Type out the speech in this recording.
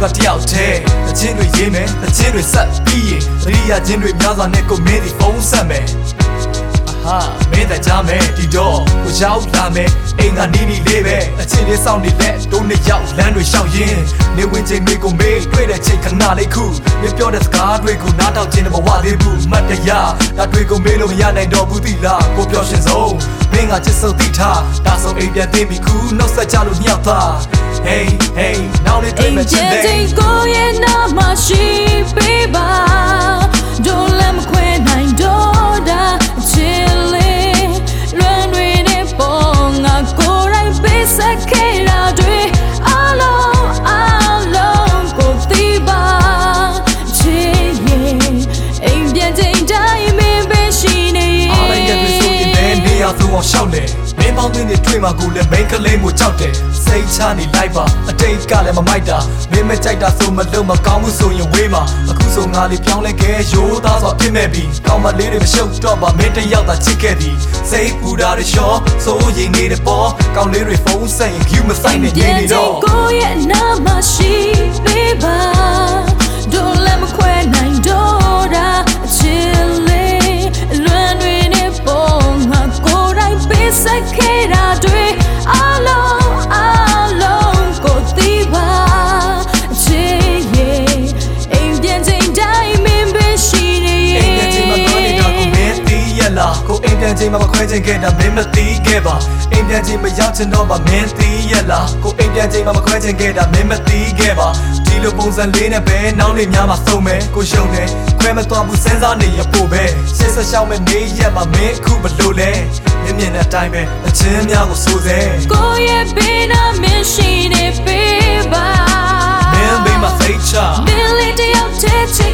ကတယောက်တည်းအချင်းတွေရေးမယ်အချင်းတွေဆက်ပြီးရင်တရိယာချင်းတွေများစွာနဲ့ကိုမင်းဒီဖုန်းဆက်မယ်ဟာမင်းတကြမယ်ဒီတော့ကိုရောက်လာမယ်အိမ်ကနေနေလေးပဲအချင်းလေးစောင့်နေလက်တုံးနဲ့ရောက်လမ်းတွေရှောက်ရင်းနေဝင်ချိန်တွေကိုမေးတွေ့တဲ့ချိန်ခဏလေးခုမပြောတဲ့စကားတွေကိုနားထောင်ခြင်းနဲ့မဝသေးဘူးမှတ်တရဒါတွေကိုမေးလို့မရနိုင်တော့ဘူးသီလားကိုပြောရှင်ဆုံးမင်းကချစ်စုပ်သိထားဒါဆိုအိမ်ပြန်သိပြီခုနှုတ်ဆက်ကြလို့ညောက်သား Hey hey နောက်လေးတွေ့မယ်ချစ်တဲ့ကိုရဲ့နာမရှိပေးပါdon't let me quit nine daughter chilling run with it bonga go right base kera dwe alone go tiba chiye aim pian chain dai min be shi ne ara yet we so in there ne ya so on shout le မင်းပေါင်းသွင်းနေတွေ့မှာကိုလည်းမိန်းကလေးမျိုးကြောက်တယ်စိတ်ချနေလိုက်ပါအတိတ်ကလည်းမမိုက်တာမင်းမကြိုက်တာဆိုမလို့မကောင်းဘူးဆိုရင်ဝေးမှာအခုဆိုငါလေးပြောင်းလဲခဲ့ရိုးသားစွာဖြစ်မဲ့ပြီကောင်းမလေးတွေမရှုပ်တော့ပါမင်းတယောက်သာချစ်ခဲ့သည်စိတ်ပူတာတွေရှော့စိုးရင်နေတဲ့ပေါ်ကောင်းလေးတွေဖုန်းဆက်ရင် you မဆိုင်နေနေတော့ကိုရဲ့နာမရှိပေးပါ don't let me quit nine daughter chilling run with it bong go right base kera dwe alone go tiba chiye aim pian chain dai min be shi ne အိမ်ပြန်ချိန်မှာသွားနေတာကိုမင်းသိရလားကိုအိမ်ပြန်ချိန်မှာမခွဲချင်ခဲ့တာမင်းမသိခဲ့ပါအိမ်ပြန်ချိန်မရောက်ချင်တော့မှမင်းသိရလားကိုအိမ်ပြန်ချိန်မှာမခွဲချင်ခဲ့တာမင်းမသိခဲ့ပါဒီလိုပုံစံလေးနဲ့ပဲနောက်နေများမှာစုံမယ်ကိုရှုံတယ်ခွဲမသွားဘူးစဉ်းစားနေရဖို့ပဲရှေ့ဆက်ရှောင်းမဲ့နေရက်မှာမင်းအခုမလို့လဲမြင်မြင်တဲ့အတိုင်းပဲအချင်းများကိုစိုးစေကိုရဲ့ဘေးနာမင်းရှိနေပေးပါမင်းဘေးမှာစိတ်ချမင်းလေးတယောက်တည်း